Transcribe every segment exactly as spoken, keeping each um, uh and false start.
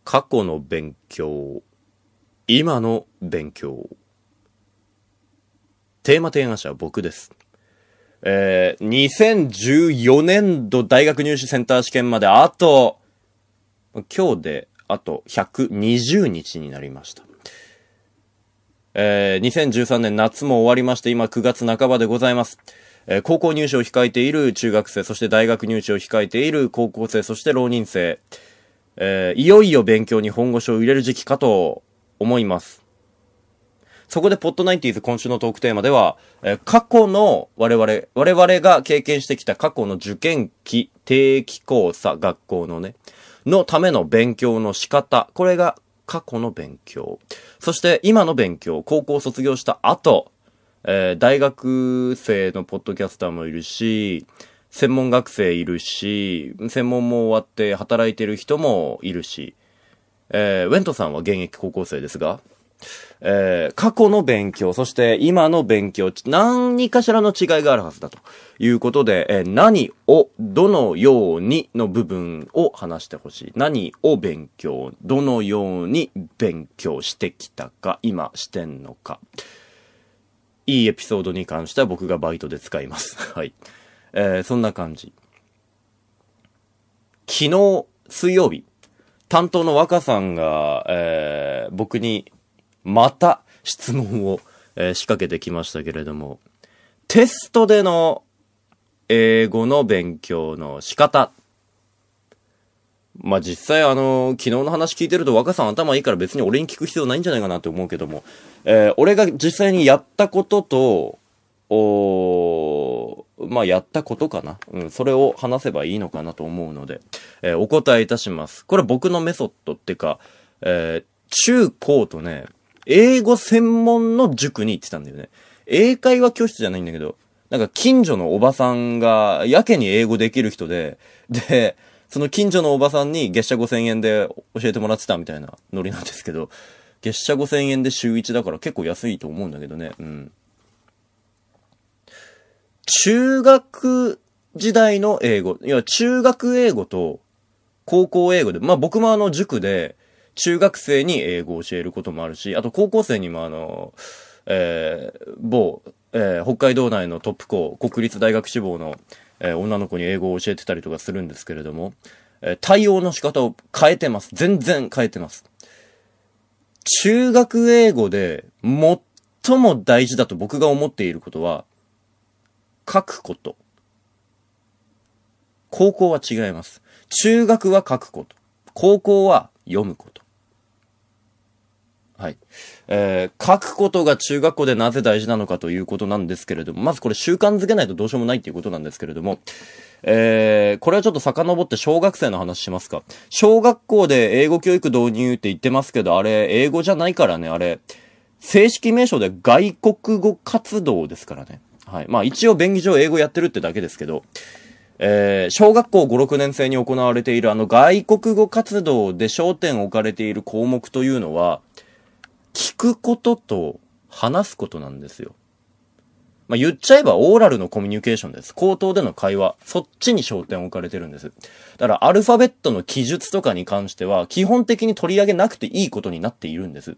過去の勉強、今の勉強。テーマ提案者は僕です。えー、にせんじゅうよねんど大学入試センター試験まであと、今日であとひゃくにじゅうにちになりました。えー、にせんじゅうさんねん夏も終わりまして、今くがつなかばでございます。えー、高校入試を控えている中学生、そして大学入試を控えている高校生、そして浪人生。えー、いよいよ勉強に本腰を入れる時期かと思います。そこでポッドナインティーズ今週のトークテーマでは、えー、過去の我々、我々が経験してきた過去の受験期、定期考査、学校のね、のための勉強の仕方、これが過去の勉強。そして今の勉強、高校を卒業した後、えー、大学生のポッドキャスターもいるし、専門学生いるし、専門も終わって働いてる人もいるし、えー、ウェントさんは現役高校生ですが、えー、過去の勉強、そして今の勉強、何かしらの違いがあるはずだということで、えー、何を、どのようにの部分を話してほしい。何を勉強、どのように勉強してきたか、今してんのか。いいエピソードに関しては僕がバイトで使います。はい。えー、そんな感じ。昨日、水曜日、担当の若さんが、えー、僕にまた質問を、えー、仕掛けてきましたけれども、テストでの英語の勉強の仕方。まあ、実際あの、昨日の話聞いてると若さん頭いいから別に俺に聞く必要ないんじゃないかなって思うけども、えー、俺が実際にやったことと、おまあ、やったことかな。うん、それを話せばいいのかなと思うので、えー、お答えいたします。これ僕のメソッドってか、えー、中高とね、英語専門の塾に行ってたんだよね。英会話教室じゃないんだけど、なんか近所のおばさんがやけに英語できる人で、で、その近所のおばさんに月謝ごせんえんで教えてもらってたみたいなノリなんですけど、月謝ごせんえんで週いちだから結構安いと思うんだけどね。うん。中学時代の英語、いや中学英語と高校英語で、まあ僕もあの塾で中学生に英語を教えることもあるし、あと高校生にもあの、えー、某、えー、北海道内のトップ校、国立大学志望の、えー、女の子に英語を教えてたりとかするんですけれども、えー、対応の仕方を変えてます。全然変えてます。中学英語で最も大事だと僕が思っていることは、書くこと。高校は違います。中学は書くこと。高校は読むこと。はい。えー、書くことが中学校でなぜ大事なのかということなんですけれども、まずこれ習慣づけないとどうしようもないっていうことなんですけれども、えー、これはちょっと遡って小学生の話しますか。小学校で英語教育導入って言ってますけど、あれ、英語じゃないからね、あれ、正式名称で外国語活動ですからね。はい。まあ一応便宜上英語やってるってだけですけど、えー、小学校ご、ろくねん生に行われているあの外国語活動で焦点を置かれている項目というのは、聞くことと話すことなんですよ。まあ言っちゃえばオーラルのコミュニケーションです。口頭での会話。そっちに焦点を置かれてるんです。だからアルファベットの記述とかに関しては基本的に取り上げなくていいことになっているんです。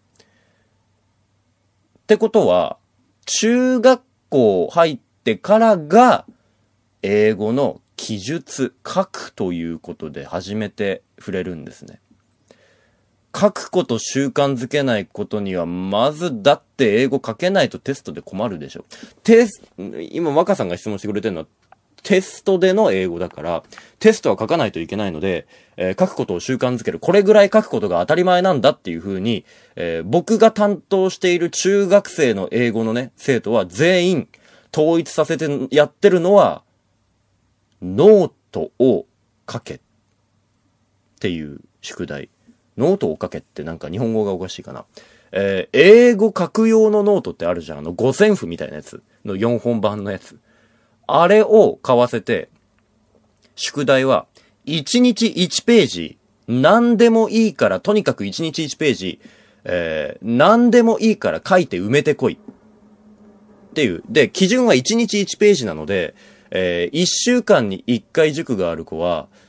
ってことは、中学校入ってからが英語の記述、書くということで初めて触れるんですね。書くこと習慣づけないことには、まずだって英語書けないとテストで困るでしょ。テス、今若さんが質問してくれてるのは、テストでの英語だから、テストは書かないといけないので、えー、書くことを習慣づける。これぐらい書くことが当たり前なんだっていう風に、えー、僕が担当している中学生の英語のね、生徒は全員統一させてやってるのは、ノートを書けっていう宿題。ノートを書けってなんか日本語がおかしいかな。えー、英語書く用のノートってあるじゃん。あの五線譜みたいなやつのよんほん版のやつ。あれを買わせて、宿題はいちにちいちページ、何でもいいからとにかくいちにちいちページ、えー、何でもいいから書いて埋めてこい。っていう。で、基準はいちにちいちページなので、えー、いっしゅうかんにいっかい塾がある子は、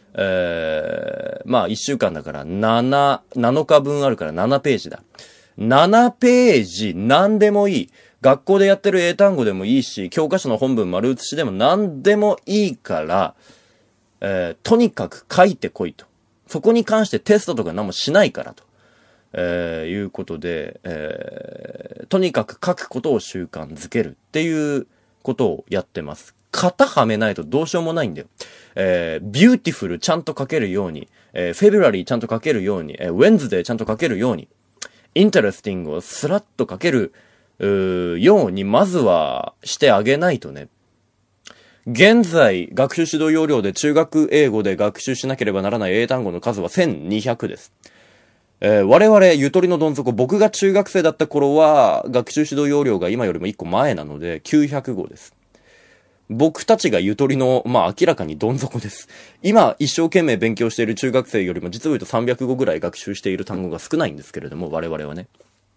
えー、まあいっしゅうかんだからなな、なのかぶんあるからななページだ。ななページ何でもいい。学校でやってる英単語でもいいし、教科書の本文丸写しでも何でもいいから、えー、とにかく書いてこいと。そこに関してテストとか何もしないからと。えー、いうことで、えー、とにかく書くことを習慣づけるっていうことをやってます。型はめないとどうしようもないんだよ。えー、ビューティフルちゃんと書けるように、えー、フェブラリーちゃんと書けるように、えー、ウェンズデーちゃんと書けるように、インタレスティングをスラッと書ける、うーように、まずはしてあげないとね。現在、学習指導要領で中学英語で学習しなければならない英単語の数はせんにひゃくです。えー、我々、ゆとりのどん底、僕が中学生だった頃は、学習指導要領が今よりもいっこまえなので、きゅうひゃくごです。僕たちがゆとりの、まあ明らかにどん底です。今、一生懸命勉強している中学生よりも、実を言うとさんびゃくごぐらい学習している単語が少ないんですけれども、我々はね。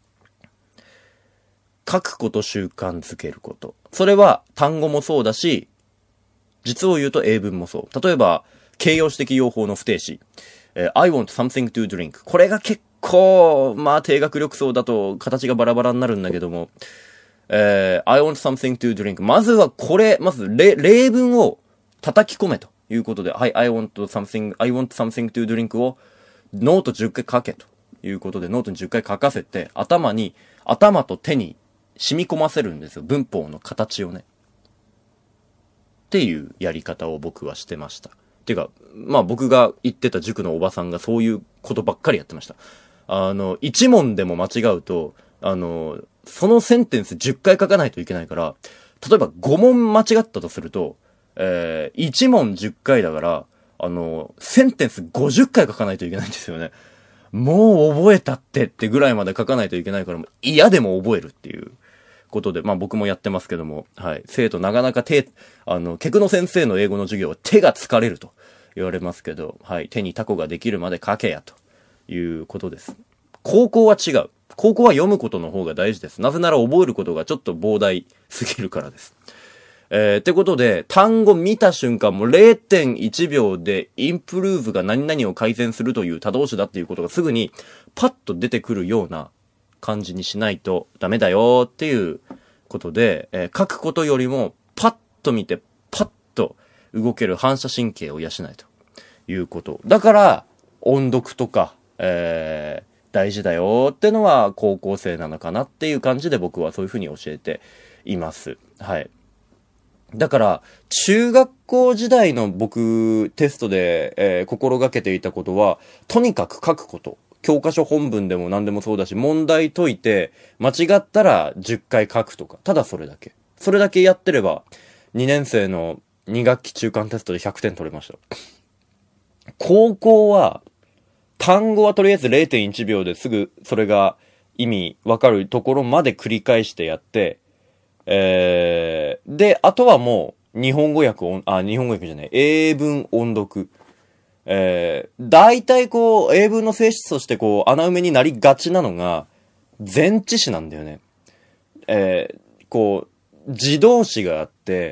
書くこと習慣づけること。それは単語もそうだし、実を言うと英文もそう。例えば、形容詞的用法の不定詞。えー、I want something to drink。これが結構、まあ低学力層だと形がバラバラになるんだけども、えー、I want something to drink。まずはこれ、まず例、例文を叩き込めということで、はい、I want something, I want something to drink をノートじゅっかい書けということで、ノートにじゅっかい書かせて、頭に、頭と手に染み込ませるんですよ。文法の形をね。っていうやり方を僕はしてました。てか、まあ僕が行ってた塾のおばさんがそういうことばっかりやってました。あの、一問でも間違うと、あの、そのセンテンスじゅっかい書かないといけないから、例えばご問間違ったとすると、えー、いち問じゅっかいだから、あの、センテンスごじゅっかい書かないといけないんですよね。もう覚えたってってぐらいまで書かないといけないから、嫌でも覚えるっていうことで、まあ僕もやってますけども、はい。生徒なかなか手、あの、ケクノ先生の英語の授業は手が疲れると言われますけど、はい。手にタコができるまで書けやということです。高校は違う。高校は読むことの方が大事です。なぜなら覚えることがちょっと膨大すぎるからです。えー、ってことで、単語見た瞬間も れいてんいちびょうでインプルーブが何々を改善するという多動詞だっていうことがすぐにパッと出てくるような感じにしないとダメだよっていうことで、えー、書くことよりもパッと見てパッと動ける反射神経を養えということ。だから、音読とか、えー、大事だよってのは高校生なのかなっていう感じで僕はそういうふうに教えています。はい。だから、中学校時代の僕、テストで、えー、心がけていたことは、とにかく書くこと。教科書本文でも何でもそうだし、問題解いて、間違ったらじゅっかい書くとか。ただそれだけ。それだけやってれば、にねん生のに学期中間テストでひゃくてん取れました。高校は、単語はとりあえず れいてんいちびょうですぐそれが意味わかるところまで繰り返してやって、えー、で、あとはもう、日本語訳を、あ、日本語訳じゃない、英文音読。えー、大体こう、英文の性質としてこう、穴埋めになりがちなのが、前置詞なんだよね。えー、こう、自動詞があって、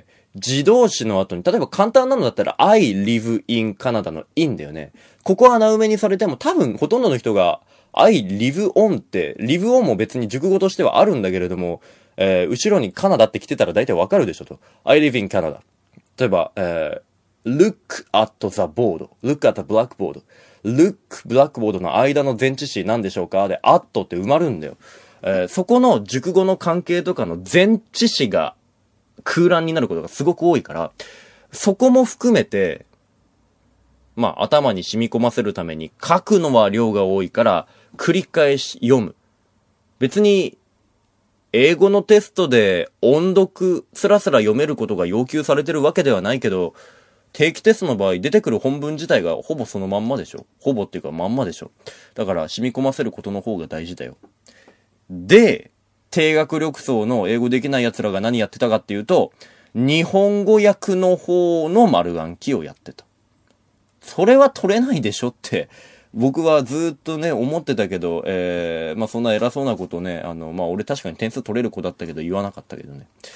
自動詞の後に、例えば簡単なのだったら、I live in Canada の in だよね。ここは穴埋めにされても、多分ほとんどの人が、I live on って、live on も別に熟語としてはあるんだけれども、えー、後ろにカナダって来てたら大体わかるでしょと。I live in Canada。例えば、えー、look at the board。look at the blackboard。look blackboard の間の前置詞何でしょうかで、at って埋まるんだよ。えー、そこの熟語の関係とかの前置詞が空欄になることがすごく多いから、そこも含めて、まあ、頭に染み込ませるために書くのは量が多いから、繰り返し読む。別に、英語のテストで音読スラスラ読めることが要求されてるわけではないけど、定期テストの場合出てくる本文自体がほぼそのまんまでしょ。ほぼっていうかまんまでしょ。だから染み込ませることの方が大事だよ。で、低学力層の英語できない奴らが何やってたかっていうと、日本語訳の方の丸暗記をやってた。それは取れないでしょって僕はずっとね思ってたけど、えー、まあそんな偉そうなことね、あのまあ俺確かに点数取れる子だったけど言わなかったけどね。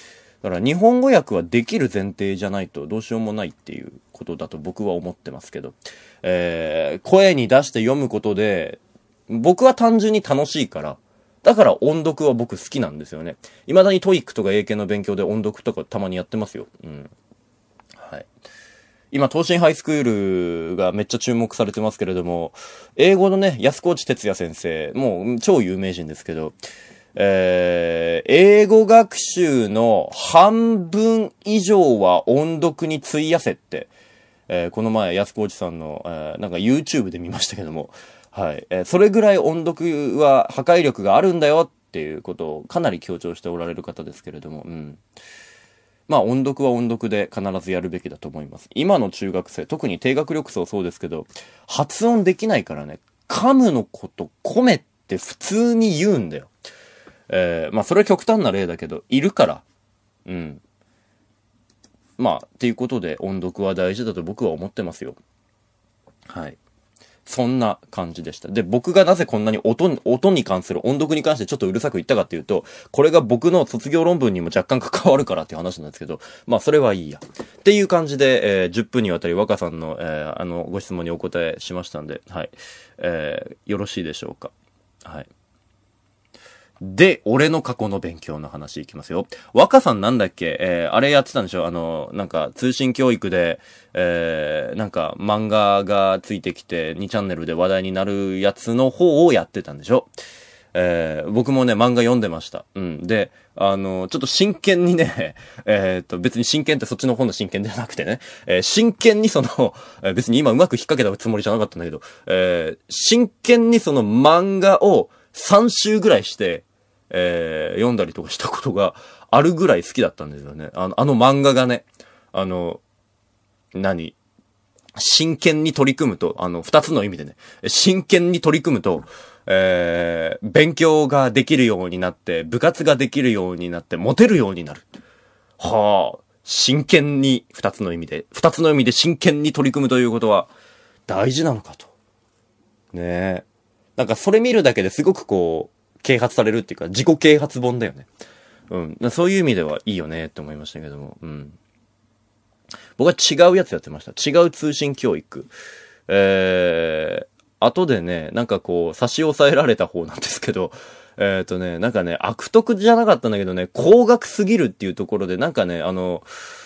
だから日本語訳はできる前提じゃないとどうしようもないっていうことだと僕は思ってますけど、えー、声に出して読むことで、僕は単純に楽しいから、だから音読は僕好きなんですよね。未だにトイックとか英検の勉強で音読とかたまにやってますよ。うん。はい。今、東進ハイスクールがめっちゃ注目されてますけれども、英語のね、安河内哲也先生、もう超有名人ですけど、えー、英語学習の半分以上は音読に費やせって、えー、この前安河内さんの、えー、なんか YouTube で見ましたけども、はい、えー、それぐらい音読は破壊力があるんだよっていうことをかなり強調しておられる方ですけれども、うん。まあ音読は音読で必ずやるべきだと思います。今の中学生、特に低学力層そうですけど、発音できないからね、噛むのこと米って普通に言うんだよ。えー、まあそれは極端な例だけど、いるから。うん。まあ、っていうことで音読は大事だと僕は思ってますよ。はい。そんな感じでした。で、僕がなぜこんなに音、音に関する、音読に関してちょっとうるさく言ったかっていうと、これが僕の卒業論文にも若干関わるからっていう話なんですけど、まあそれはいいや。っていう感じで、えー、じゅっぷんにわたり若さんの、えー、あの、ご質問にお答えしましたんで、はい。えー、よろしいでしょうか。はい。で、俺の過去の勉強の話いきますよ。若さんなんだっけ、えー、あれやってたんでしょ、あの、なんか、通信教育で、えー、なんか、漫画がついてきて、にチャンネルで話題になるやつの方をやってたんでしょ。えー、僕もね、漫画読んでました。うん。で、あの、ちょっと真剣にね、えー、っと、別に真剣ってそっちの方の真剣ではなくてね、えー、真剣にその、えー、別に今うまく引っ掛けたつもりじゃなかったんだけど、えー、真剣にその漫画をさん週ぐらいして、えー、読んだりとかしたことがあるぐらい好きだったんですよね。あの、あの漫画がね、あの、何真剣に取り組むと、あの、二つの意味でね、真剣に取り組むと、えー、勉強ができるようになって、部活ができるようになって、モテるようになる。はあ、真剣に、二つの意味で、二つの意味で真剣に取り組むということは、大事なのかと。ねえ。なんかそれ見るだけですごくこう、啓発されるっていうか、自己啓発本だよね。うん。そういう意味ではいいよねって思いましたけども。うん。僕は違うやつやってました。違う通信教育。えー、後でね、なんかこう、差し押さえられた方なんですけど、えっとね、なんかね、悪徳じゃなかったんだけどね、高額すぎるっていうところで、なんかね、あの、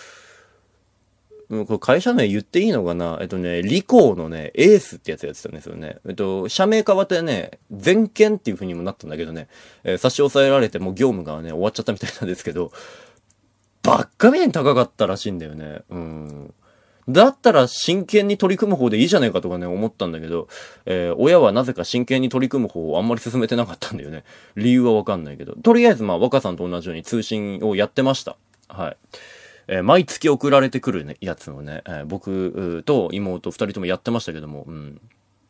これ会社名言っていいのかなえっとね、リコーのね、エースってやつやってたんですよね。えっと、社名変わってね、全権っていう風にもなったんだけどね、えー、差し押さえられてもう業務がね、終わっちゃったみたいなんですけど、ばっかみたいに高かったらしいんだよね。うん。だったら真剣に取り組む方でいいじゃないかとかね、思ったんだけど、えー、親はなぜか真剣に取り組む方をあんまり進めてなかったんだよね。理由はわかんないけど。とりあえずまあ、若さんと同じように通信をやってました。はい。えー、毎月送られてくるね、やつをね、えー、僕と妹二人ともやってましたけども、うん。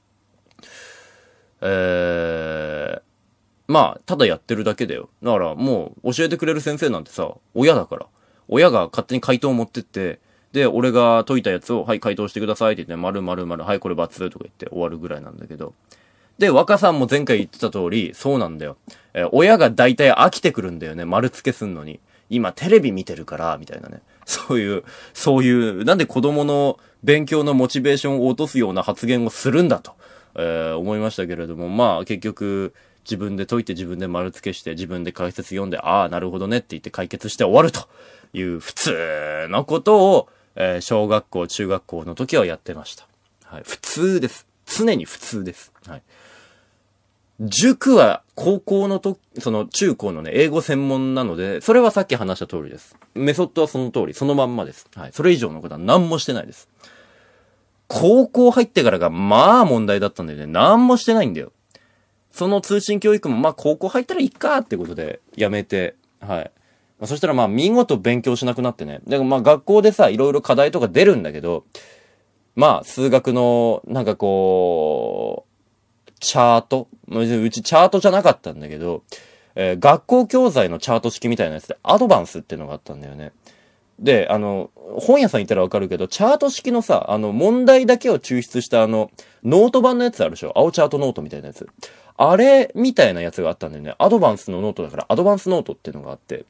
えー、まあ、ただやってるだけだよ。だからもう、教えてくれる先生なんてさ、親だから。親が勝手に回答を持ってって、で、俺が解いたやつを、はい、回答してくださいって言って、丸々丸、はい、これ×とか言って終わるぐらいなんだけど。で、若さんも前回言ってた通り、そうなんだよ。えー、親が大体飽きてくるんだよね、丸付けすんのに。今テレビ見てるから、みたいなね。そういう、そういう、なんで子供の勉強のモチベーションを落とすような発言をするんだと、えー、思いましたけれども、まあ結局、自分で解いて自分で丸付けして自分で解説読んで、ああ、なるほどねって言って解決して終わるという普通のことを、えー、小学校、中学校の時はやってました。はい。普通です。常に普通です。はい。塾は高校のと、その中高のね、英語専門なので、それはさっき話した通りです。メソッドはその通り、そのまんまです。はい。それ以上のことは何もしてないです。高校入ってからがまあ問題だったんでね、何もしてないんだよ。その通信教育もまあ高校入ったらいいかってことでやめて、はい。そしたらまあ見事勉強しなくなってね。だからまあ学校でさ、いろいろ課題とか出るんだけど、まあ数学のなんかこう、チャートうちチャートじゃなかったんだけど、えー、学校教材のチャート式みたいなやつでアドバンスっていうのがあったんだよね。で、あの、本屋さん行ったらわかるけど、チャート式のさ、あの、問題だけを抽出したあの、ノート版のやつあるでしょ？青チャートノートみたいなやつ。あれみたいなやつがあったんだよね。アドバンスのノートだから、アドバンスノートっていうのがあって。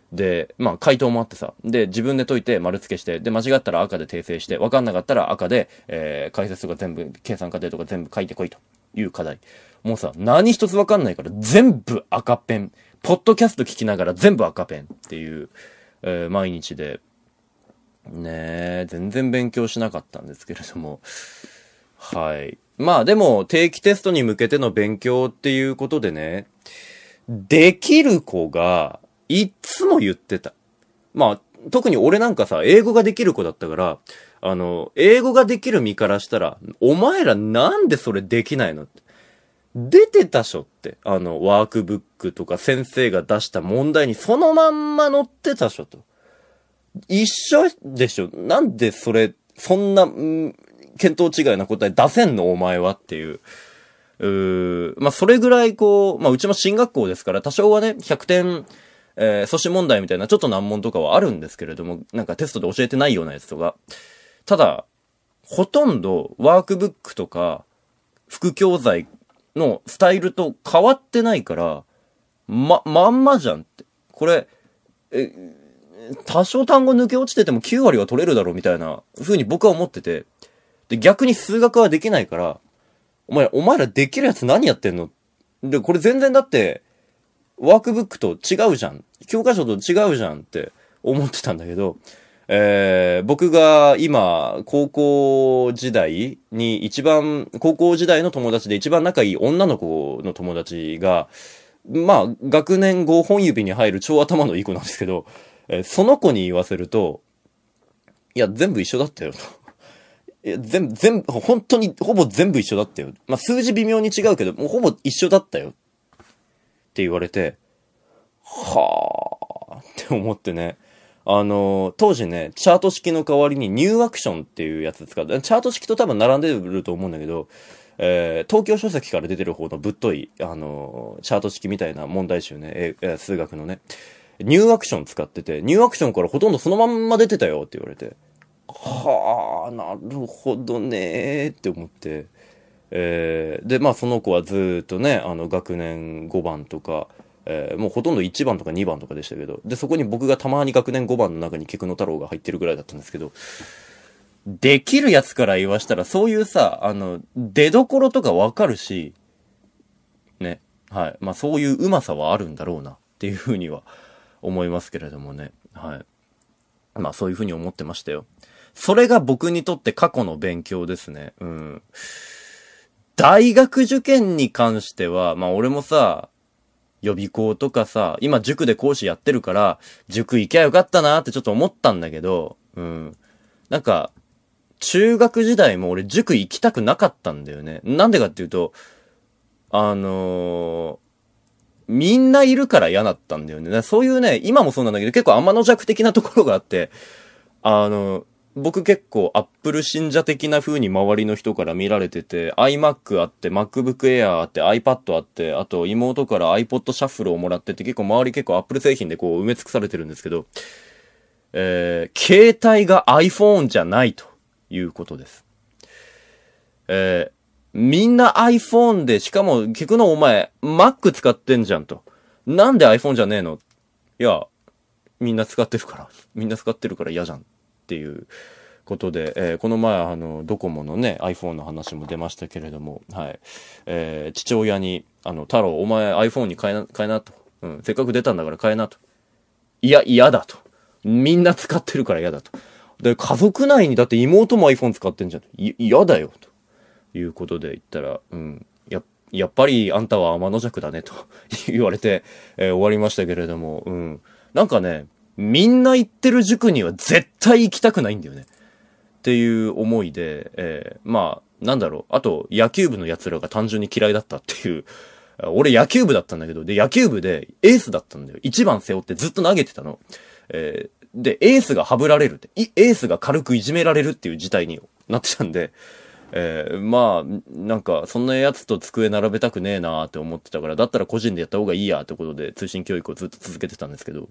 で、まあ、回答もあってさ。で、自分で解いて丸付けして、で、間違ったら赤で訂正して、わかんなかったら赤で、えー、解説とか全部、計算過程とか全部書いてこいという課題。もうさ、何一つわかんないから全部赤ペン。ポッドキャスト聞きながら全部赤ペンっていう、えー、毎日で、ねえ、全然勉強しなかったんですけれども。はい。まあでも、定期テストに向けての勉強っていうことでね、できる子が、いっつも言ってた。まあ、特に俺なんかさ、英語ができる子だったから、あの、英語ができる身からしたら、お前らなんでそれできないのって。出てたしょって。あの、ワークブックとか先生が出した問題にそのまんま載ってたしょと。一緒でしょ。なんでそれ、そんな、ん見当違いな答え出せんのお前はっていう。うーまあ、それぐらいこう、まあ、うちも進学校ですから、多少はね、ひゃくてん、えー、素子問題みたいなちょっと難問とかはあるんですけれども、なんかテストで教えてないようなやつとか。ただ、ほとんどワークブックとか、副教材のスタイルと変わってないから、ま、まんまじゃんって。これ、え、多少単語抜け落ちててもきゅう割は取れるだろうみたいな風に僕は思ってて。で、逆に数学はできないから、お前、お前らできるやつ何やってんの？で、これ全然だって、ワークブックと違うじゃん。教科書と違うじゃんって思ってたんだけど、えー、僕が今、高校時代に一番、高校時代の友達で一番仲いい女の子の友達が、まあ、学年ご本指に入る超頭のいい子なんですけど、えー、その子に言わせると、いや、全部一緒だったよと。いや、全部、全部、本当にほぼ全部一緒だったよ。まあ、数字微妙に違うけど、もうほぼ一緒だったよ。って言われて、はーって思ってね。あのー、当時ね、チャート式の代わりにニューアクションっていうやつ使って、チャート式と多分並んでると思うんだけど、えー、東京書籍から出てる方のぶっとい、あのー、チャート式みたいな問題集ね、えー、数学のね、ニューアクション使ってて、ニューアクションからほとんどそのまんま出てたよって言われて、はー、なるほどねーって思って、えー、で、まあその子はずーっとね、あの学年ごばんとか、えー、もうほとんどいちばんとかにばんとかでしたけど、で、そこに僕がたまに学年ごばんの中に菊野太郎が入ってるぐらいだったんですけど、できるやつから言わしたら、そういうさ、あの、出所とかわかるし、ね、はい。まあそういううまさはあるんだろうな、っていうふうには思いますけれどもね、はい。まあそういうふうに思ってましたよ。それが僕にとって過去の勉強ですね。うん。大学受験に関しては、まあ俺もさ、予備校とかさ、今塾で講師やってるから、塾行きゃよかったなってちょっと思ったんだけど、うん。なんか、中学時代も俺塾行きたくなかったんだよね。なんでかっていうと、あのー、みんないるから嫌だったんだよね。そういうね、今もそうなんだけど、結構天の弱的なところがあって、あのー、僕結構アップル信者的な風に周りの人から見られてて、iMac あって、MacBook Air あって、iPad あって、あと妹から iPod シャッフルをもらってて、結構周り結構アップル製品でこう埋め尽くされてるんですけど、えー、携帯が iPhone じゃないということです。えー、みんな iPhone で、しかも聞くのお前、Mac 使ってんじゃんと。なんで iPhone じゃねえの？いや、みんな使ってるから。みんな使ってるから嫌じゃん。っていうことで、えー、この前あのドコモのね iPhone の話も出ましたけれども、はい、えー、父親にあの太郎お前 iPhone に変えな変えなと、うん、せっかく出たんだから変えなと、いや嫌だと、みんな使ってるから嫌だと、で家族内にだって妹も iPhone 使ってんじゃん、い嫌だよということで言ったら、うんややっぱりあんたは天の弱だねと言われて、えー、終わりましたけれども、うんなんかねみんな行ってる塾には絶対行きたくないんだよね。っていう思いで、えー、まあ、なんだろう。あと、野球部の奴らが単純に嫌いだったっていう。俺野球部だったんだけど、で、野球部でエースだったんだよ。一番背負ってずっと投げてたの。えー、で、エースがはぶられるって、エースが軽くいじめられるっていう事態になってたんで、えー、まあ、なんか、そんなやつと机並べたくねえなーって思ってたから、だったら個人でやった方がいいやってことで、通信教育をずっと続けてたんですけど、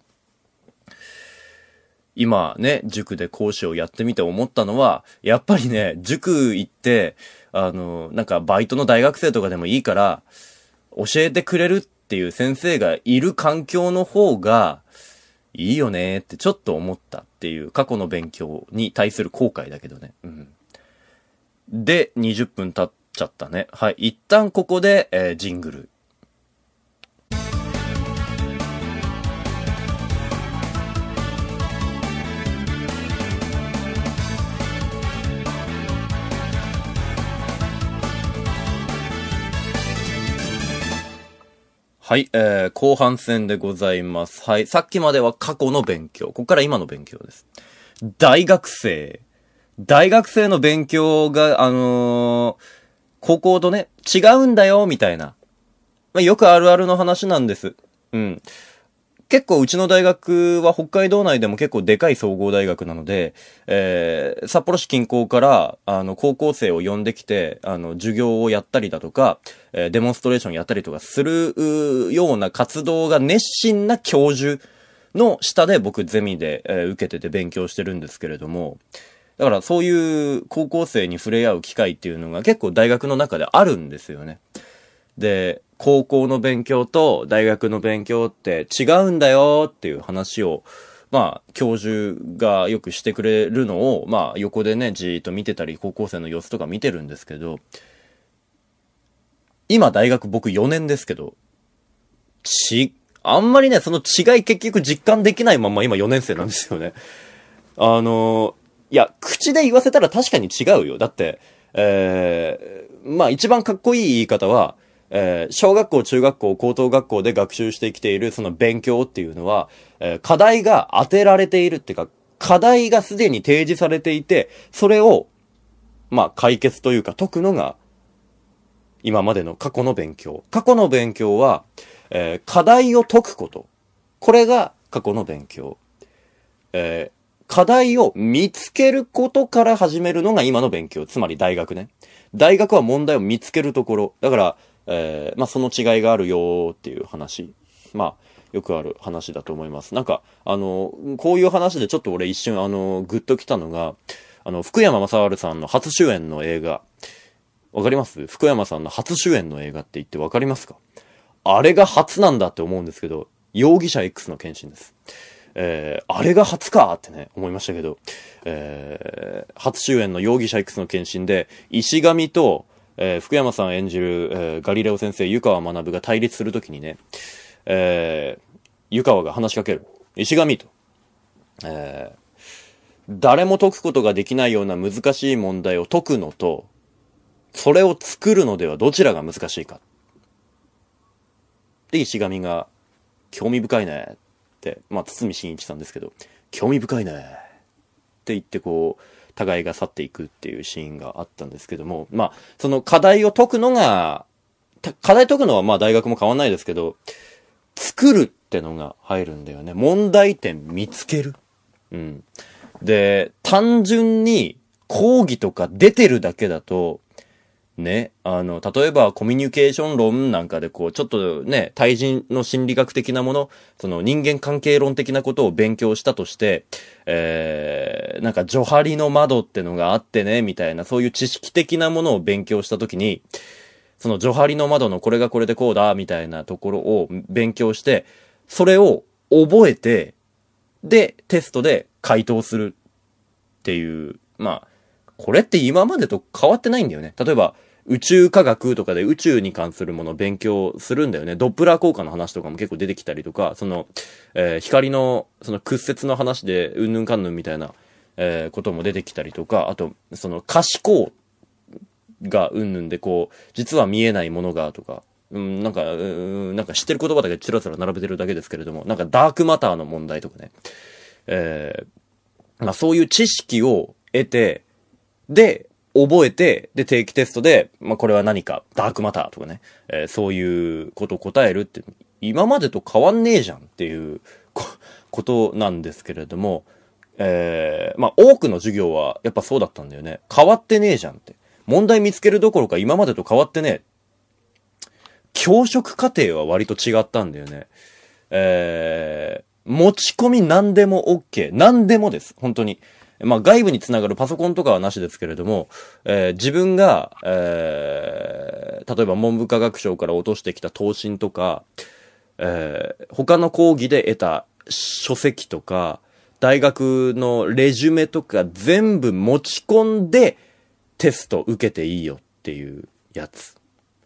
今ね、塾で講師をやってみて思ったのは、やっぱりね、塾行って、あの、なんかバイトの大学生とかでもいいから、教えてくれるっていう先生がいる環境の方が、 いいよねーってちょっと思ったっていう過去の勉強に対する後悔だけどね。うん。で、にじゅっぷん経っちゃったね。はい。一旦ここで、えー、ジングル。はい、えー、後半戦でございます。はい、さっきまでは過去の勉強。ここから今の勉強です。大学生。大学生の勉強が、あのー、高校とね、違うんだよ、みたいな。まあ、よくあるあるの話なんです。うん。結構うちの大学は北海道内でも結構でかい総合大学なので、えー、札幌市近郊から、あの、高校生を呼んできて、あの、授業をやったりだとか、えー、デモンストレーションやったりとかするような活動が熱心な教授の下で僕ゼミで、えー、受けてて勉強してるんですけれども、だからそういう高校生に触れ合う機会っていうのが結構大学の中であるんですよね。で、高校の勉強と大学の勉強って違うんだよっていう話を、まあ、教授がよくしてくれるのを、まあ、横でね、じーっと見てたり、高校生の様子とか見てるんですけど、今大学僕よねんですけど、ち、あんまりね、その違い結局実感できないまま今よねん生なんですよね。あの、いや、口で言わせたら確かに違うよ。だって、えー、まあ一番かっこいい言い方は、えー、小学校、中学校、高等学校で学習してきているその勉強っていうのは、えー、課題が当てられているっていうか、課題がすでに提示されていて、それを、まあ解決というか解くのが、今までの過去の勉強。過去の勉強は、えー、課題を解くこと。これが過去の勉強。えー課題を見つけることから始めるのが今の勉強。つまり大学ね。大学は問題を見つけるところ。だから、えー、まあ、その違いがあるよっていう話。まあ、よくある話だと思います。なんか、あの、こういう話でちょっと俺一瞬、あの、グッときたのが、あの、福山雅治さんの初主演の映画。わかります福山さんの初主演の映画って言ってわかりますか？あれが初なんだって思うんですけど、容疑者 X の献身です。えー、あれが初かってね、思いましたけど、えー、初主演の容疑者 X の献身で、石上と、えー、福山さん演じる、えー、ガリレオ先生、湯川学が対立するときにね、えー、湯川が話しかける。石上と、えー、誰も解くことができないような難しい問題を解くのと、それを作るのではどちらが難しいか。で、石上が、興味深いね。まあ、堤真一さんですけど、興味深いねって言ってこう、互いが去っていくっていうシーンがあったんですけども、まあ、その課題を解くのが、課題解くのはまあ大学も変わんないですけど、作るってのが入るんだよね。問題点見つける。うん。で、単純に講義とか出てるだけだと、ね、あの、例えばコミュニケーション論なんかでこう、ちょっとね、対人の心理学的なもの、その人間関係論的なことを勉強したとして、えー、なんか、ジョハリの窓ってのがあってね、みたいな、そういう知識的なものを勉強したときに、そのジョハリの窓のこれがこれでこうだ、みたいなところを勉強して、それを覚えて、で、テストで回答するっていう、まあ、これって今までと変わってないんだよね。例えば、宇宙科学とかで宇宙に関するものを勉強するんだよね。ドップラー効果の話とかも結構出てきたりとか、その、えー、光の、その屈折の話で、うんぬんかんぬんみたいな、えー、ことも出てきたりとか、あと、その可視光がうんぬんでこう、実は見えないものがとか、うん、なんか、うん、なんか知ってる言葉だけちらちら並べてるだけですけれども、なんかダークマターの問題とかね。えー、まあそういう知識を得て、で、覚えて、で、定期テストで、まあ、これは何か、ダークマターとかね、えー、そういうことを答えるって、今までと変わんねえじゃんっていうことなんですけれども、えー、まあ、多くの授業はやっぱそうだったんだよね。変わってねえじゃんって。問題見つけるどころか今までと変わってねえ。教職課程は割と違ったんだよね。えー、持ち込み何でも OK。何でもです。本当に。まあ外部につながるパソコンとかはなしですけれども、えー、自分が、えー、例えば文部科学省から落としてきた答申とか、えー、他の講義で得た書籍とか、大学のレジュメとか全部持ち込んでテスト受けていいよっていうやつ。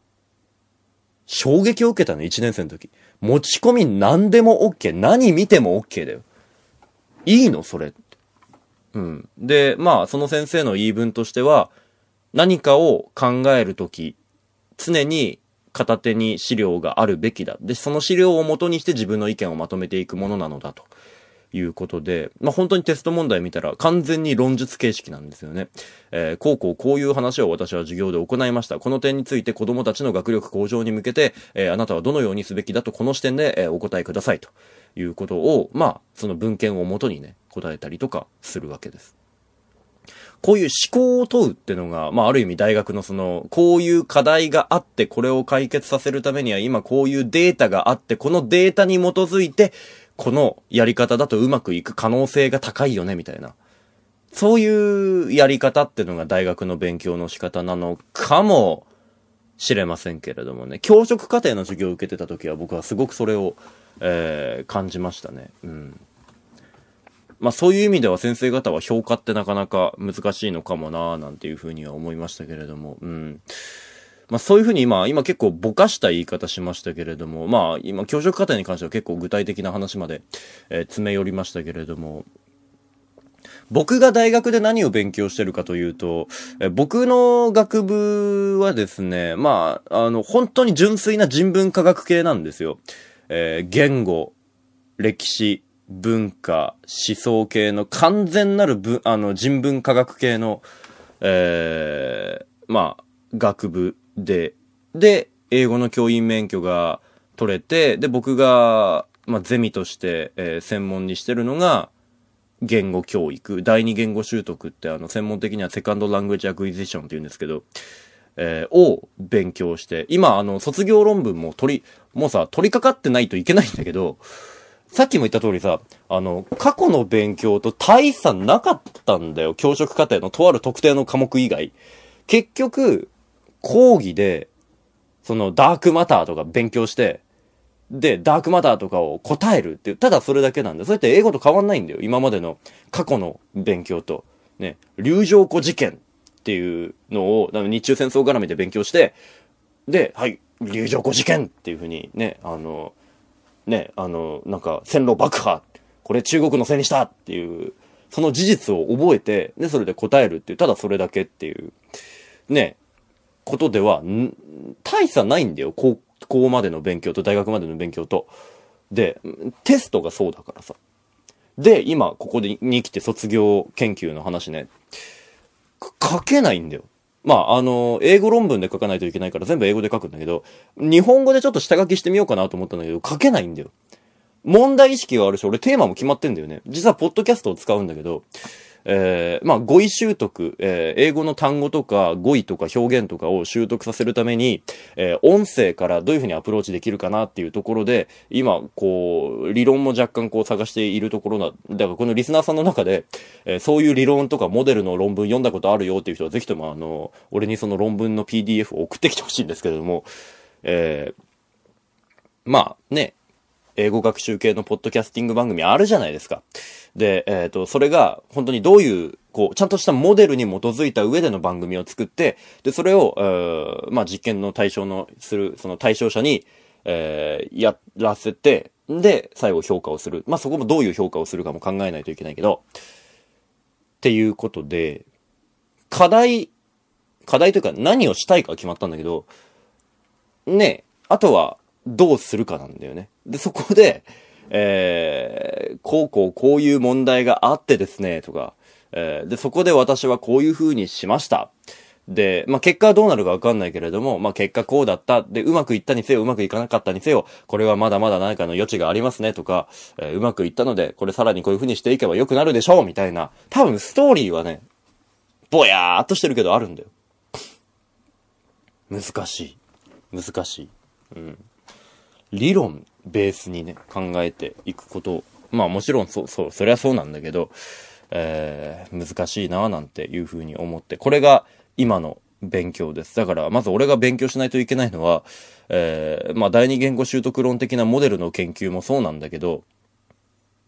衝撃を受けたの、いちねん生の時。持ち込み何でも OK。何見ても OK だよ。いいのそれって。うん。で、まあ、その先生の言い分としては、何かを考えるとき、常に片手に資料があるべきだ。で、その資料を元にして自分の意見をまとめていくものなのだということで、まあ本当にテスト問題見たら完全に論述形式なんですよね。えー、こうこうこういう話を私は授業で行いました。この点について子供たちの学力向上に向けて、えー、あなたはどのようにすべきだとこの視点で、えー、お答えくださいということを、まあその文献を元にね、答えたりとかするわけです。こういう思考を問うってのが、まあある意味大学のその、こういう課題があって、これを解決させるためには今こういうデータがあって、このデータに基づいて、このやり方だとうまくいく可能性が高いよね、みたいな。そういうやり方ってのが大学の勉強の仕方なのかもしれませんけれどもね。教職課程の授業を受けてた時は僕はすごくそれを、えー、感じましたね。うん。まあそういう意味では先生方は評価ってなかなか難しいのかもなーなんていうふうには思いましたけれども、うん。まあそういうふうに今、今結構ぼかした言い方しましたけれども、まあ今教職課程に関しては結構具体的な話まで、えー、詰め寄りましたけれども、僕が大学で何を勉強してるかというと、えー、僕の学部はですね、まあ、あの、本当に純粋な人文科学系なんですよ。えー、言語、歴史、文化、思想系の完全なるぶあの人文科学系の、えー、まあ、学部で、で、英語の教員免許が取れて、で、僕が、まあ、ゼミとして、えー、専門にしてるのが、言語教育、第二言語習得ってあの、専門的にはセカンドラングエッジアクイジションって言うんですけど、えー、を勉強して、今、あの、卒業論文も取り、もうさ、取り掛かってないといけないんだけど、さっきも言った通りさ、あの、過去の勉強と大差なかったんだよ。教職課程のとある特定の科目以外。結局、講義で、そのダークマターとか勉強して、で、ダークマターとかを答えるっていう、ただそれだけなんだよ。それって英語と変わんないんだよ。今までの過去の勉強と。ね、龍城湖事件っていうのを、日中戦争絡みで勉強して、で、はい、龍城湖事件っていう風にね、あの、ね、あの、なんか、線路爆破。これ中国のせいにしたっていう、その事実を覚えて、で、それで答えるっていう、ただそれだけっていう、ね、ことでは、ん、大差ないんだよ。高校までの勉強と大学までの勉強と。で、テストがそうだからさ。で、今、ここでに来て卒業研究の話ね。書けないんだよ。まあ、あの、英語論文で書かないといけないから全部英語で書くんだけど、日本語でちょっと下書きしてみようかなと思ったんだけど、書けないんだよ。問題意識があるし、俺テーマも決まってんだよね。実はポッドキャストを使うんだけど、えー、まあ、語彙習得、えー、英語の単語とか語彙とか表現とかを習得させるために、えー、音声からどういうふうにアプローチできるかなっていうところで、今、こう、理論も若干こう探しているところだ。だからこのリスナーさんの中で、えー、そういう理論とかモデルの論文読んだことあるよっていう人はぜひともあの、俺にその論文の ピーディーエフ を送ってきてほしいんですけれども、えー、まあね、英語学習系のポッドキャスティング番組あるじゃないですか。で、えっと、それが本当にどういう、こう、ちゃんとしたモデルに基づいた上での番組を作って、で、それを、えー、まあ、実験の対象の、する、その対象者に、えー、やらせて、で、最後評価をする。まあ、そこもどういう評価をするかも考えないといけないけど、っていうことで、課題、課題というか何をしたいか決まったんだけど、ね、あとは、どうするかなんだよね。で、そこで、えー、こうこうこういう問題があってですね、とか、えー、で、そこで私はこういう風にしました。で、まあ、結果はどうなるかわかんないけれども、まあ、結果こうだった。で、うまくいったにせよ、うまくいかなかったにせよ、これはまだまだ何かの余地がありますね、とか、えー、うまくいったので、これさらにこういう風にしていけば良くなるでしょう、みたいな。多分ストーリーはね、ぼやーっとしてるけどあるんだよ。難しい。難しい。うん。理論ベースにね、考えていくこと。まあもちろんそう、そう、そりゃそうなんだけど、えー、難しいなぁなんていうふうに思って、これが今の勉強です。だから、まず俺が勉強しないといけないのは、えー、まあ第二言語習得論的なモデルの研究もそうなんだけど、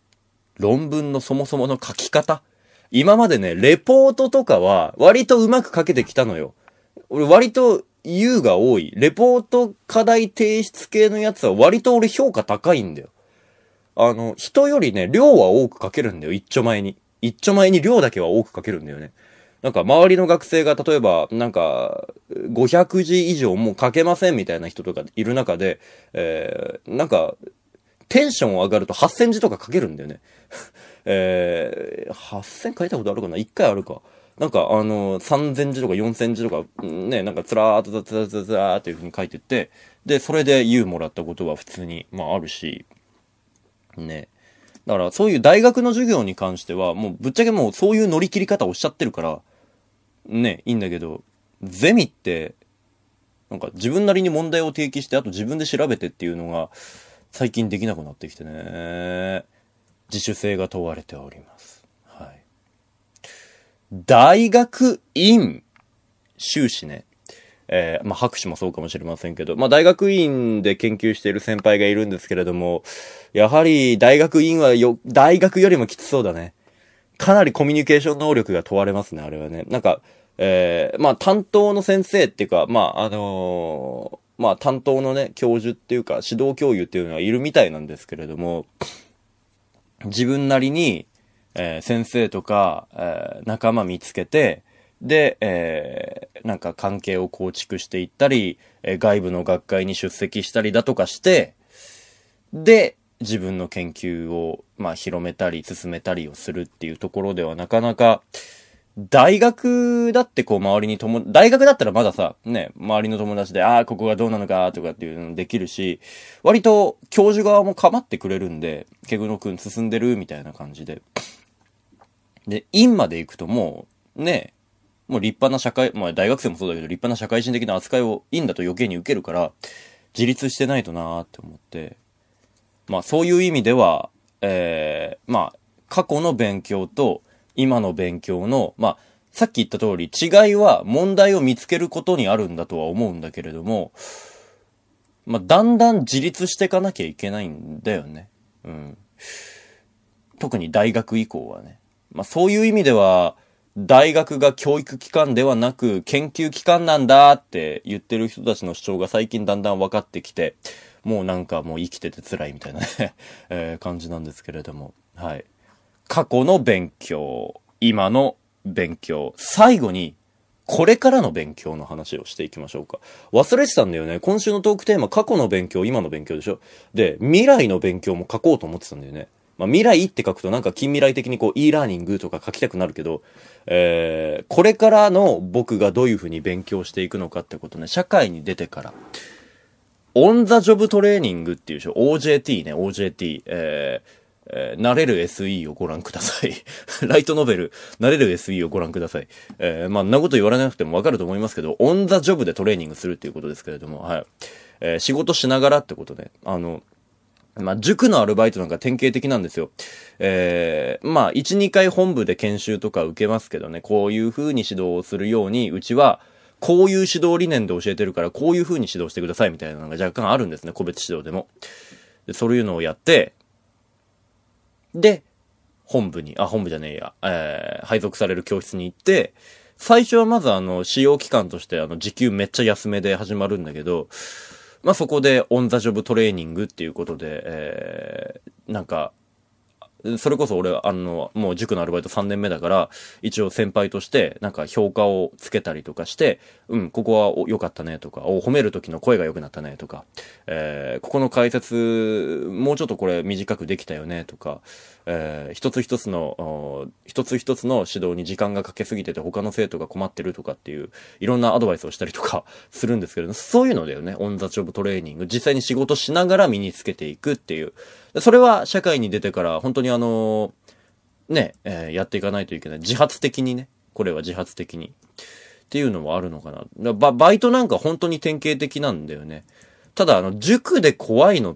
論文のそもそもの書き方。今までね、レポートとかは割とうまく書けてきたのよ。俺割と U が多い。レポート課題提出系のやつは割と俺評価高いんだよ。あの、人よりね、量は多く書けるんだよ、一丁前に。一丁前に量だけは多く書けるんだよね。なんか周りの学生が例えば、なんか、ごひゃくじ以上もう書けませんみたいな人とかいる中で、えー、なんか、テンション上がるとはっせんじとか書けるんだよね。えー、はっせん書いたことあるかな？ いっ 回あるか。なんか、あの、さんぜんじとかよんせんじとか、ね、なんかつらーっとつらーっとつらーっていう風に書いてって、で、それで U もらったことは普通に、まああるし、ね。だからそういう大学の授業に関しては、もうぶっちゃけもうそういう乗り切り方をしちゃってるから、ね、いいんだけど、ゼミって、なんか自分なりに問題を提起して、あと自分で調べてっていうのが、最近できなくなってきてね。自主性が問われております。はい。大学院修士ね。えー、まあ、博士もそうかもしれませんけど、まあ、大学院で研究している先輩がいるんですけれども、やはり大学院はよ、大学よりもきつそうだね。かなりコミュニケーション能力が問われますね、あれはね。なんか、えー、まあ、担当の先生っていうか、まあ、あのー、まあ、担当のね、教授っていうか、指導教諭っていうのはいるみたいなんですけれども、自分なりに、えー、先生とか、えー、仲間見つけて、で、えー、なんか関係を構築していったり、えー、外部の学会に出席したりだとかして、で、自分の研究を、まあ、広めたり、進めたりをするっていうところではなかなか、大学だってこう周りに友、大学だったらまださ、ね、周りの友達で、ああ、ここがどうなのかとかっていうのできるし、割と教授側も構ってくれるんで、ケグノ君進んでるみたいな感じで。で、院まで行くともう、ね、もう立派な社会、まあ大学生もそうだけど立派な社会人的な扱いを院だと余計に受けるから、自立してないとなーって思って、まあそういう意味では、えー、まあ過去の勉強と今の勉強の、まあさっき言った通り違いは問題を見つけることにあるんだとは思うんだけれども、まあだんだん自立していかなきゃいけないんだよね。うん。特に大学以降はね。まあそういう意味では、大学が教育機関ではなく研究機関なんだって言ってる人たちの主張が最近だんだん分かってきて、もうなんかもう生きてて辛いみたいなね、えー、感じなんですけれども。はい。過去の勉強、今の勉強、最後にこれからの勉強の話をしていきましょうか。忘れてたんだよね。今週のトークテーマ、過去の勉強、今の勉強でしょ。で、未来の勉強も書こうと思ってたんだよね。まあ、未来って書くとなんか近未来的にこう e ラーニングとか書きたくなるけど、えー、これからの僕がどういう風に勉強していくのかってことね、社会に出てから、オンザジョブトレーニングっていうでしょ、オージェーティー ね、オージェーティー、えー、えー、慣れる エスイー をご覧ください。ライトノベル、慣れる エスイー をご覧ください。えー、まあ、んなこと言われなくてもわかると思いますけど、オンザジョブでトレーニングするっていうことですけれども、はい。えー、仕事しながらってことで、あの、まあ、塾のアルバイトなんか典型的なんですよ。えー、まあ、いち、にかい本部で研修とか受けますけどね、こういう風に指導をするように、うちは、こういう指導理念で教えてるから、こういう風に指導してくださいみたいなのが若干あるんですね、個別指導でも。で、そういうのをやって、で、本部に、あ、本部じゃねえや、えー、配属される教室に行って、最初はまずあの、使用期間としてあの、時給めっちゃ安めで始まるんだけど、まあ、そこでオンザジョブトレーニングっていうことで、えー、なんか、それこそ俺は、あの、もう塾のアルバイトさんねんめだから、一応先輩として、なんか評価をつけたりとかして、うん、ここは良かったねとか、お褒める時の声が良くなったねとか、えー、ここの解説、もうちょっとこれ短くできたよねとか、えー、一つ一つの、一つ一つの指導に時間がかけすぎてて他の生徒が困ってるとかっていう、いろんなアドバイスをしたりとかするんですけど、そういうのだよね、オンザジョブトレーニング。実際に仕事しながら身につけていくっていう。それは社会に出てから本当にあのー、ね、えー、やっていかないといけない。自発的にね。これは自発的に。っていうのはあるのかな。バ、バイトなんか本当に典型的なんだよね。ただあの、塾で怖いのって、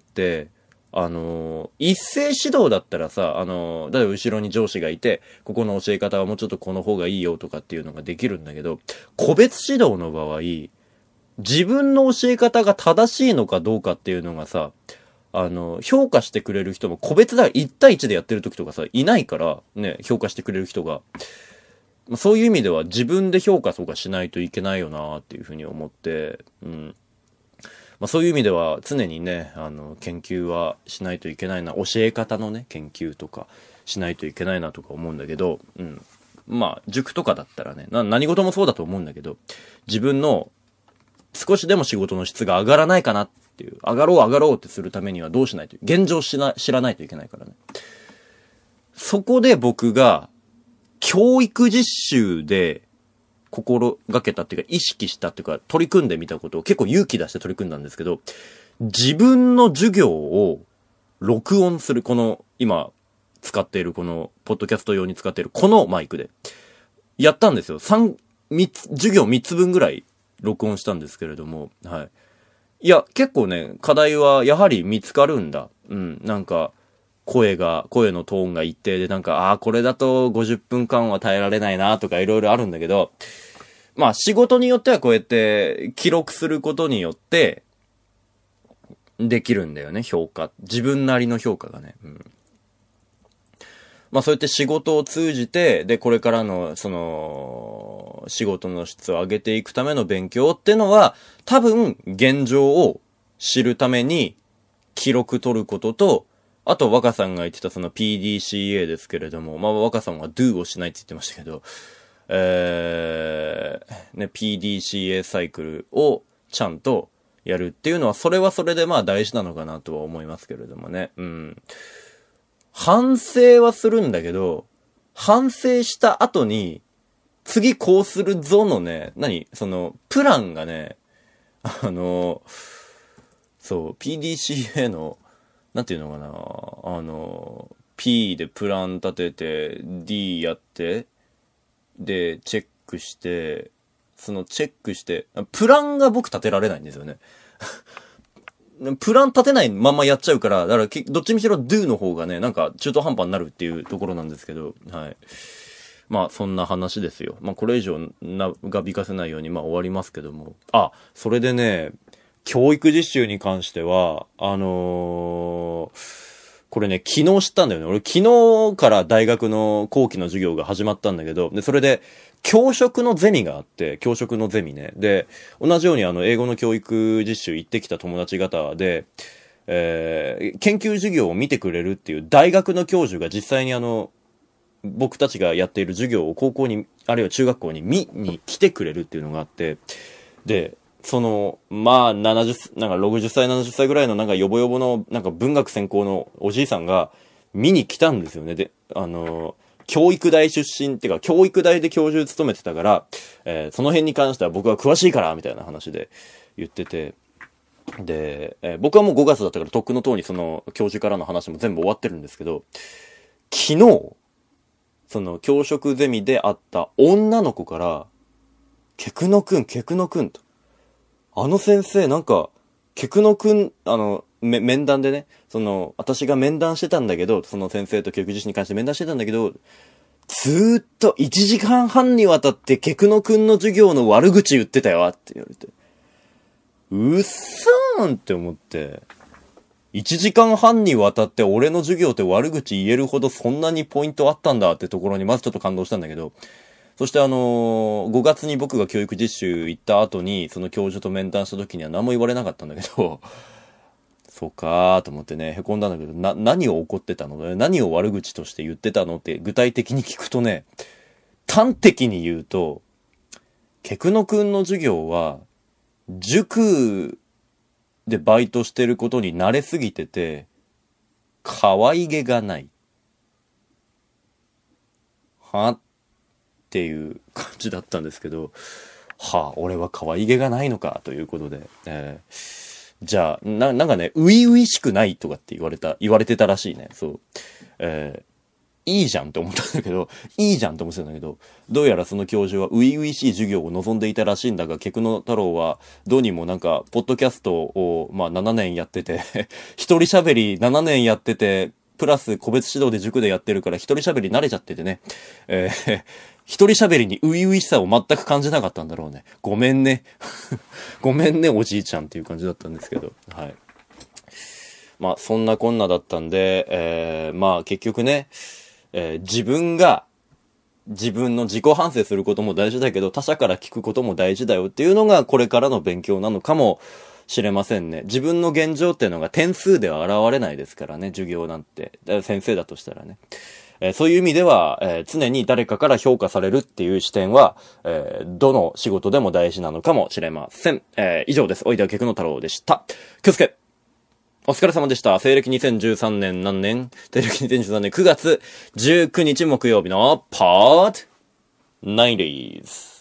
あのー、一斉指導だったらさ、あのー、だいぶ後ろに上司がいて、ここの教え方はもうちょっとこの方がいいよとかっていうのができるんだけど、個別指導の場合、自分の教え方が正しいのかどうかっていうのがさ、 あの、評価してくれる人も個別だ、いち対いちでやってる時とかさ、いないから、ね、評価してくれる人が。そういう意味では自分で評価とかしないといけないよなっていうふうに思って、うん。まあそういう意味では常にね、あの、研究はしないといけないな、教え方のね、研究とかしないといけないなとか思うんだけど、うん。まあ、塾とかだったらね、な、何事もそうだと思うんだけど、自分の少しでも仕事の質が上がらないかなっていう、上がろう上がろうってするためにはどうしないと、現状しな、知らないといけないからね。そこで僕が、教育実習で心がけたっていうか意識したっていうか取り組んでみたことを結構勇気出して取り組んだんですけど、自分の授業を録音する、この今使っているこのポッドキャスト用に使っているこのマイクでやったんですよ。三、三つ、授業三つ分ぐらい録音したんですけれども、はい。いや、結構ね、課題はやはり見つかるんだ。うん、なんか、声が、声のトーンが一定で、なんか、ああ、これだとごじゅっぷんかんは耐えられないなとかいろいろあるんだけど、まあ仕事によってはこうやって記録することによって、できるんだよね、評価。自分なりの評価がね。うん、まあそうやって仕事を通じて、で、これからの、その、仕事の質を上げていくための勉強ってのは、多分、現状を知るために、記録取ることと、あと、若さんが言ってたその ピーディーシーエー ですけれども、まあ若さんは do をしないって言ってましたけど、えー、ね、ピーディーシーエー サイクルをちゃんとやるっていうのは、それはそれでまあ大事なのかなとは思いますけれどもね。うん。反省はするんだけど、反省した後に、次こうするぞのね、何その、プランがね、あの、そう、ピーディーシーエー の、なんていうのかな、あの、P でプラン立てて、D やって、で、チェックして、そのチェックして、プランが僕立てられないんですよね。プラン立てないままやっちゃうから、だからどっちみちろ do の方がね、なんか中途半端になるっていうところなんですけど、はい。まあそんな話ですよ。まあこれ以上な、がびかせないようにまあ終わりますけども。あ、それでね、教育実習に関しては、あのー、これね、昨日知ったんだよね。俺昨日から大学の後期の授業が始まったんだけど、で、それで、教職のゼミがあって、教職のゼミね。で、同じようにあの、英語の教育実習行ってきた友達方で、えー、研究授業を見てくれるっていう大学の教授が実際にあの、僕たちがやっている授業を高校に、あるいは中学校に見に来てくれるっていうのがあって、で、その、まあ、ななじゅう、なんかろくじゅっさい、ななじゅっさいぐらいのなんかヨボヨボの、なんか文学専攻のおじいさんが見に来たんですよね。で、あの、教育大出身っていうか、教育大で教授務めてたから、えー、その辺に関しては僕は詳しいから、みたいな話で言ってて、で、えー、僕はもうごがつだったからとっくのとおりその教授からの話も全部終わってるんですけど、昨日、その教職ゼミで会った女の子から、ケクノくん、ケクノくんと。あの先生なんか、ケクノくん、あの、め、面談でね、その、私が面談してたんだけど、その先生と教育実習に関して面談してたんだけど、ずーっといちじかんはんにわたってケクノくんの授業の悪口言ってたよって言われて。うっそーんって思って。いちじかんはんにわたって俺の授業って悪口言えるほどそんなにポイントあったんだってところにまずちょっと感動したんだけど、そしてあのー、ごがつに僕が教育実習行った後に、その教授と面談した時には何も言われなかったんだけど、そうかーと思ってね、凹んだんだけど、な、何を怒ってたの何を悪口として言ってたのって具体的に聞くとね、端的に言うと、ケクノくんの授業は、塾でバイトしてることに慣れすぎてて、可愛げがない。はっていう感じだったんですけど、はあ、俺は可愛げがないのかということで、えー、じゃあ、な、なんかね、初々しくないとかって言われた、言われてたらしいね。そう。えー、いいじゃんって思ったんだけど、いいじゃんって思ってたんだけど、どうやらその教授は初々しい授業を望んでいたらしいんだが、ケクノ太郎は、どうにもなんか、ポッドキャストを、まあななねんやってて、一人喋りななねんやってて、プラス個別指導で塾でやってるから一人喋り慣れちゃっててね、えー一人喋りに初々しさを全く感じなかったんだろうね。ごめんね。ごめんね、おじいちゃんっていう感じだったんですけど。はい。 まあ、そんなこんなだったんで、えー、まあ、結局ね、えー、自分が、自分の自己反省することも大事だけど、他者から聞くことも大事だよっていうのが、これからの勉強なのかもしれませんね。自分の現状っていうのが点数では現れないですからね、授業なんて。先生だとしたらね。えー、そういう意味では、えー、常に誰かから評価されるっていう視点は、えー、どの仕事でも大事なのかもしれません。えー、以上です。おいでは菊野太郎でした。気をつけお疲れ様でした。西暦にせんじゅうさんねん何年西暦にせんじゅうさんねんくがつじゅうくにち木曜日のパートナインティーズ。